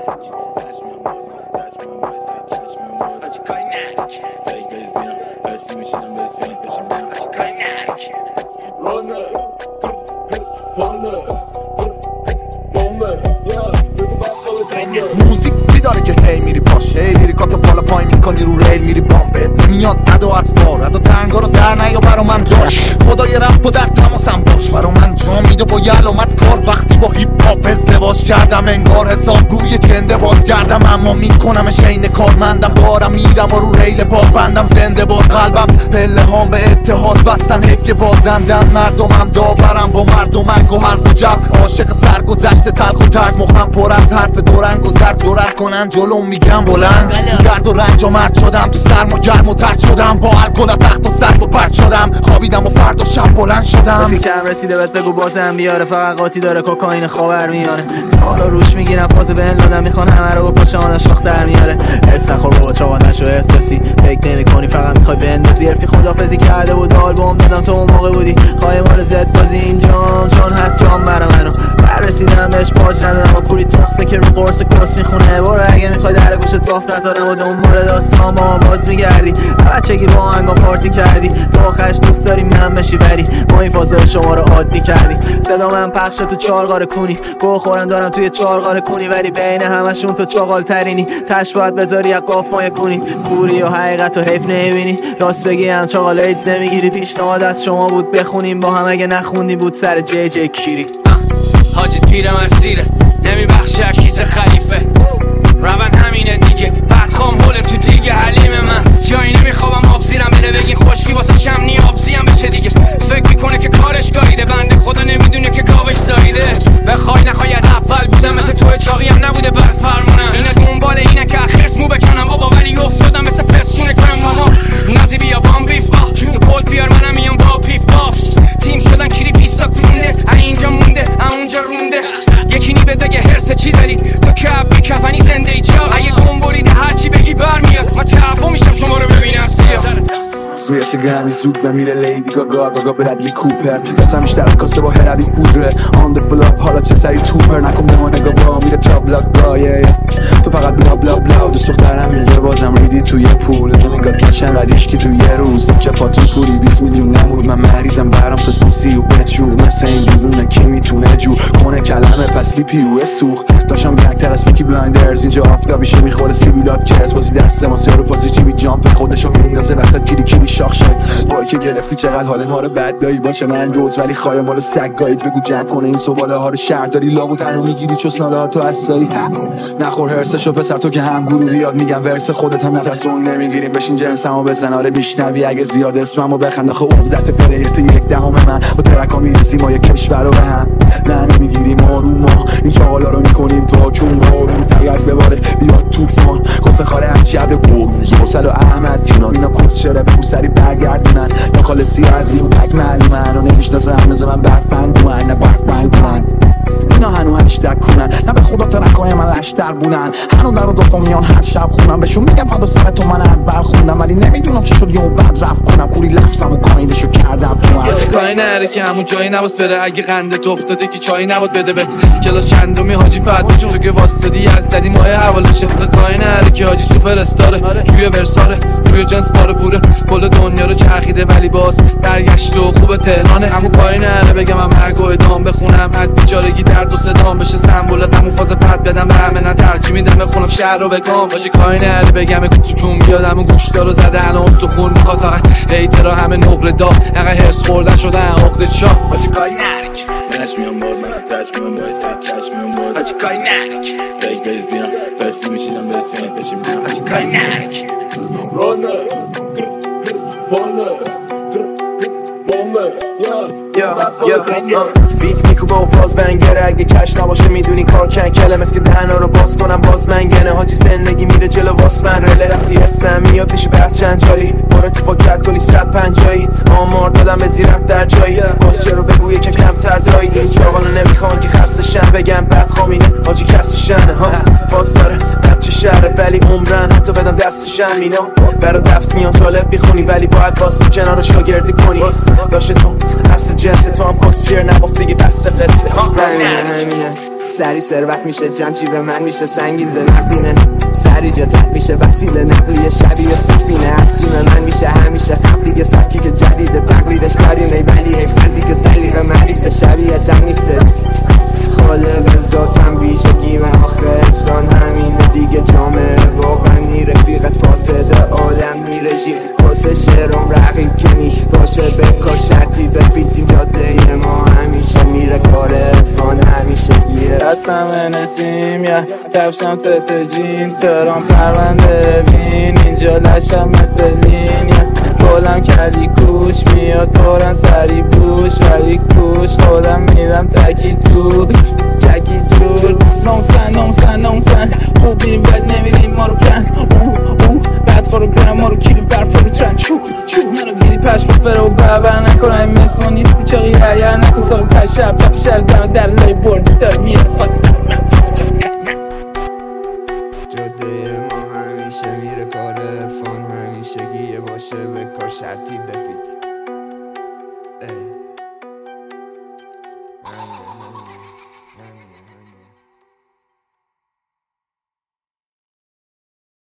موزیک چی داره که هی میری پاشه لیریکاتو بالا پای میکنی رو ریل میری بامبت نمیاد عد و اطفار عد و تنگا رو در نیا برا من داشت خدای رپ و در تماسم باش برا من جا میده با یه علامت کار وقتی با هیپ هاپ ازدواج کردم انگار حسابگوی چنده باز کردم اما میکنم شین کارمندم دارم میرم و رو ریل پاک بندم زنده باد قلبم پله هام به اتحاد بستن حیف که بازندن مردمم داورم با مردمک و حرف و جب عاشق سرگذشت تلخ و ترس مخم پر از حرف دورنگ و زرد جرأت کنن جلوم میگم بلند درد و رنج و مرد شدم تو سرم و گرم و ترد شدم با الکل تخت و سرد و پرد شدم خوابیدم و فردا شب بلند شدم کسی کم رسیده بهت بگو بازم بیاره فقط قاطی داره کوکائین خاور میاره حالا روش میگیرم فاز بن لادم میخوان همه رو با پشان شاخ در میاره ارس نخور بابا چاقا نشو احساسی فکر نمی‌کنی فقط میخوای بندازی حرفی خدافظی کرده بود آلبوم دادم تو اون موقع بودی خواهی مال زد بازی اینجام چون هست جام برا منو رسیدم بهش پاج ندارم و کوری تخصه که رو قرص کس میخونه برو اگه میخوای در گوشت صاف نذارم و دنبال داستان با باز میگردی بچگی با آهنگا پارتی کردی تو آخرش دوست داری من بشی ولی ما این فازای شما رو عادی کردی صدا من پخشه تو چارغار کونی گو خورم دارم توی چارغار کونی ولی بین همشون تو چاقال ترینی تش باید بذاری یک قاف مایه کنی کوری و حقیقت و حیف نمیبینی راست بگی هم چاقال ایدز نمیگیری پیشنهاد از شما بود بخونیم با هم اگه نخوندی بود سر جی جی کیری حاجی پیرم اسیره نمیبخشه کیسه خلیفه روان همینه دیگه بعد خام هوله تو دیگه حلیم من جایی نمیخوابم آب زیرم بره بگی خشکی واسه شمنی آبزیم بشه دیگه فکر میکنه که کارش گاییده بنده خدا نمیدونه که گاوش زاییده بخوای نخوای از اول بودم مثل توی چاقی هم نبوده بر فرمونم اینه دنبال اینه که خرس مو بکنم بابا ولی افتادم مثل پسونه کنم ماما نازی بیا بامبیف تو کل بیار منم میام با پیف پاف تیم شدن کلی پیستا کنده اینجا مونده اونجا رونده یکی نی بده هرس چی داری تو کبی کفنی زنده ای چاق اگه گم بریده هرچی بگی برمیاد من تعفو میشم شما رو ببینم سیاه رویش گرمی زود بمیره لیدی گاگا برادلی کوپر بسم بیشتر کاسه با هردی پودره آن ده فلاپ حالا چه سری توپر نکن به ما نگاه با میره تا بلاک بایه تو فقط بلا بلا بلا دوست دخترم میگه بازم ریدی توی پول نمیگاد کشن ردیش که توی یه روز که پاتون پولی 20 میلیون نمود من مریضم برام تا سیسی و بچور مثل این دیوونه کی میتونه جور کنه کلمه پسی پیوه سوخت داشتم بلکتر از پیکی بلایندرز اینجا آفتابیشه میخوره سیبیلات کرس بازی دست ما سیارو فازی چی بی جامپ خودشو میندازه وسط کلی شاخ شد وای که گرفتی چقدر حال ما رو بد دایی باشه من روز ولی خواهی مالو سگ گایید بگو جمع کنه این سواله ها رو شهرداری لامو تنو میگیری چسناله ها تو اسایی نخور هرسشو پسر تو که هم گروه یاد میگم ورس خودت هم نترسون نمیگیریم بشین جنسمو بزن آره بیشنوی اگه زیاد اسممو بخند آخه عقدت پلیت یک دهم من با ترکا میرسیم ما یک کشور رو به هم نه نمیگیریم آروما این چاقالا رو میکنیم تا چون بارون تگرد بباره بیاد توفان کسه خاره هرچی عده بروز حسل و احمد جنان اینا کس شره بگو سری برگردونن یا خالصی از بیون تک معلومن و نمیشناسه هنوز من برفند من نه برفند من اینا هنو هشتگ کنن نه به خدا ترکای من لشتر بودن هنو در و دفعه میان هر شب خونم بهشون میگم فدا سر تو من اول خوندم ولی نمیدونم چه شد یه اون بعد رفت کنم کوری لفظم و کاینشو کردم تو من کاری نره که همون جایی نباس بره اگه قندت افتاده که چایی نباد بده به کلاس چندمی حاجی فد بشون تو که واسطدی از ددی ماه حوالشه کاری نره که حاجی سوپر استاره توی ورساره توی جنس پاره پوره کل دنیا رو چرخیده ولی باز درگشت و خوب تهرانه همون کاری نره بگم من مرگ و ادام بخونم از بیچارگی درد و صدام بشه سمبولت همون فاز پد بدم به همه نه ترجیح میدم بخونم شهر رو بگم حاجی کاری نره بگم کوچون بیادم گوشتا رو زده الان تو خون میخواد فقط ایترا همه نقره دا نقه هرس خوردن شدن عقدت شاه حاجی کاری نره Touch me on board, man, touch me on board, say catch me on board. حاجی کاری نره Say بریز بیام فستی میشینم بریز فیلم بشیم بیام حاجی کاری نره رانه پانه بامه بیت میکوبه و فاز بنگره اگه کش نباشه میدونی کار کنکله مثل که دهنا رو باز کنم باز منگنه حاجی زندگی میره جلو واس من رله رفتی اسمم میاد میشه بس چند جالی برو تو پاکت کلی 150 آمار دادم به زیر رفت در جایی کسچه رو بگو یکم کمتر دایی این چاقانو نمیخوان که خسته شن بگم بد خامینه حاجی کسی شنه ها فاز داره بچه شهره ولی عمرن حتی بدم دستشم اینا برا دفس میان طالب میخونی ولی باید واسه کنار شاگردی کنی داشته تو اصل جنس تو هم کسچر نبافت دیگه بسته قصه همینه سری ثروت میشه جمع جیب من میشه سنگین ز نقدینه سری جاتت میشه وسیله نقلیه شبیه سفینه اسیم من میشه همیشه خب دیگه سبکی که جدیده تقلیدش کاری نی ولی حیفزی که سلیقه مریضه شبیه دم نیسته خالق ذاتم ویژگی من آخر انسان همینه دیگه جامعه واقعا رفیقت فاسده عالم میره ژیر واسه شعرم رقیب کنی باشه بکار شرطی بفیتیم جاده ما همیشه میره کار عرفان همیشه گیره دستم نسیم یا کفشم ست جین ترام پرونده بین اینجا لشم مثل لین گلم کلی کوش میاد پرن سری بوش ولی کوش خودم میدم تکی تو جکی جور نومسن خوب میریم بد نمیریم ما رو پلن بعد خورو گرم ما رو کیلو برف رو ترن چو منو دیدی پشم فرو و بابر نکن این مثل ما نیستی چاقی هیر نکن ساقم تای شب کف شهر دم در لای بردی دار میره فاز جاده ما همیشه میره کار عرفان همیشه گیه باشه به کار شرطی بفیت